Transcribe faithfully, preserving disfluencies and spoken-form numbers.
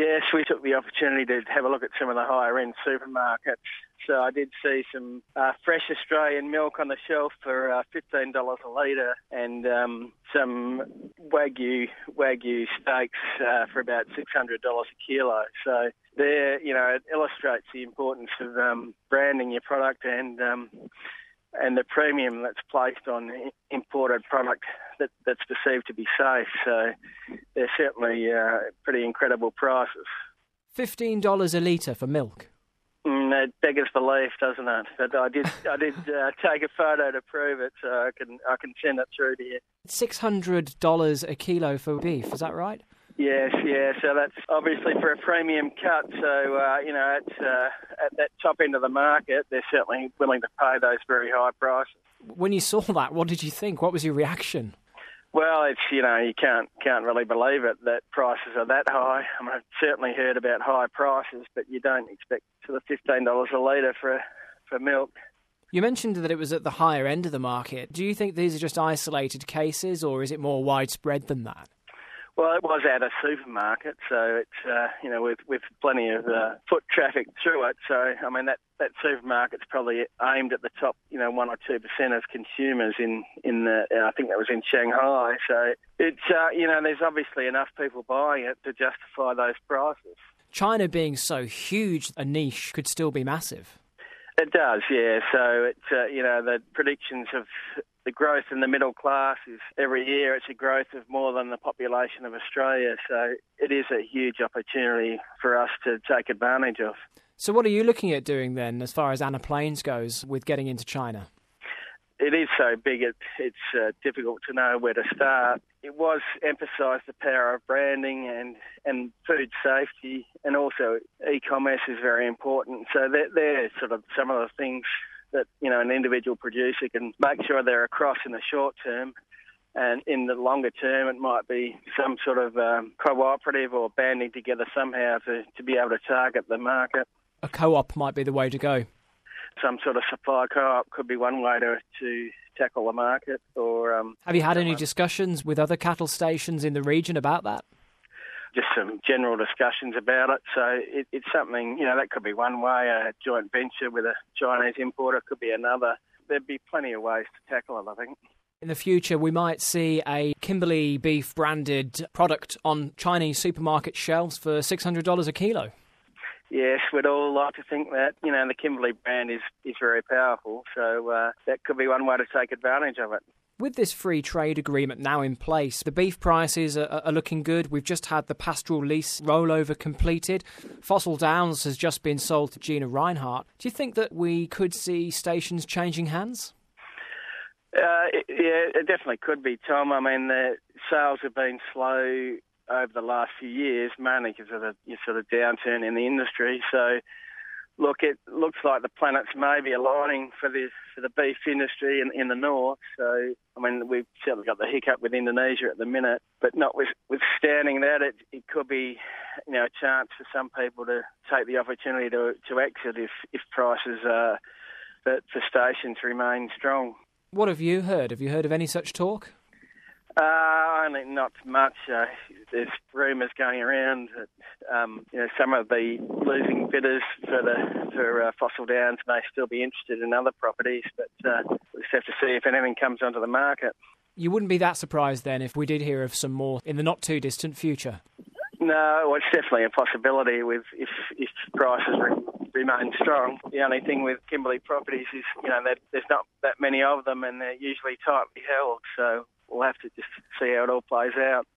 Yes, we took the opportunity to have a look at some of the higher-end supermarkets. So I did see some uh, fresh Australian milk on the shelf for uh, fifteen dollars a litre, and um, some Wagyu Wagyu steaks uh, for about six hundred dollars a kilo. So there, you know, it illustrates the importance of um, branding your product and um, and the premium that's placed on imported product that, that's perceived to be safe. So they're certainly uh, pretty incredible prices. fifteen dollars a litre for milk? Mm, it beggars belief, doesn't it? But I did I did uh, take a photo to prove it, so I can I can send it through to you. six hundred dollars a kilo for beef, is that right? Yes, yeah, so that's obviously for a premium cut, so, uh, you know, at, uh, at that top end of the market, they're certainly willing to pay those very high prices. When you saw that, what did you think? What was your reaction? Well, it's, you know, you can't can't really believe it that prices are that high. I mean, I've certainly heard about high prices, but you don't expect sort of fifteen dollars a litre for, for milk. You mentioned that it was at the higher end of the market. Do you think these are just isolated cases, or is it more widespread than that? Well, it was at a supermarket, so it's, uh, you know, with, with plenty of uh, foot traffic through it. So, I mean, that, that supermarket's probably aimed at the top, you know, one or two percent of consumers in, in the, uh, I think that was in Shanghai. So it's, uh, you know, there's obviously enough people buying it to justify those prices. China being so huge, a niche could still be massive. It does, yeah. So, it's, uh, you know, the predictions of the growth in the middle class is every year it's a growth of more than the population of Australia. So it is a huge opportunity for us to take advantage of. So what are you looking at doing then as far as Anna Plains goes with getting into China? It is so big, it, it's uh, difficult to know where to start. It was emphasised the power of branding and, and food safety, and also e-commerce is very important. So they're, they're sort of some of the things that, you know, an individual producer can make sure they're across in the short term, and in the longer term it might be some sort of um, cooperative or banding together somehow to, to be able to target the market. A co-op might be the way to go. Some sort of supply co-op could be one way to, to tackle the market. Or um, have you had any discussions with other cattle stations in the region about that? Just some general discussions about it. So it, it's something, you know, that could be one way. A joint venture with a Chinese importer could be another. There'd be plenty of ways to tackle it, I think. In the future, we might see a Kimberley beef branded product on Chinese supermarket shelves for six hundred dollars a kilo. Yes, we'd all like to think that. You know, the Kimberley brand is, is very powerful, so uh, that could be one way to take advantage of it. With this free trade agreement now in place, the beef prices are, are looking good. We've just had the pastoral lease rollover completed. Fossil Downs has just been sold to Gina Rinehart. Do you think that we could see stations changing hands? Uh, it, yeah, it definitely could be, Tom. I mean, the sales have been slow over the last few years, mainly because of the sort of downturn in the industry. So, look, it looks like the planets may be aligning for the for the beef industry in, in the north. So, I mean, we've certainly got the hiccup with Indonesia at the minute, but notwithstanding that, it, it could be, you know, a chance for some people to take the opportunity to to exit if if prices uh, for, for stations remain strong. What have you heard? Have you heard of any such talk? Uh, only not much. Uh, there's rumours going around that um, you know, some of the losing bidders for the for uh, Fossil Downs may still be interested in other properties, but uh, we'll just have to see if anything comes onto the market. You wouldn't be that surprised then if we did hear of some more in the not too distant future? No, well, it's definitely a possibility with if if prices re- remain strong. The only thing with Kimberley properties is, you know, that there's not that many of them and they're usually tightly held, so we'll have to just see how it all plays out.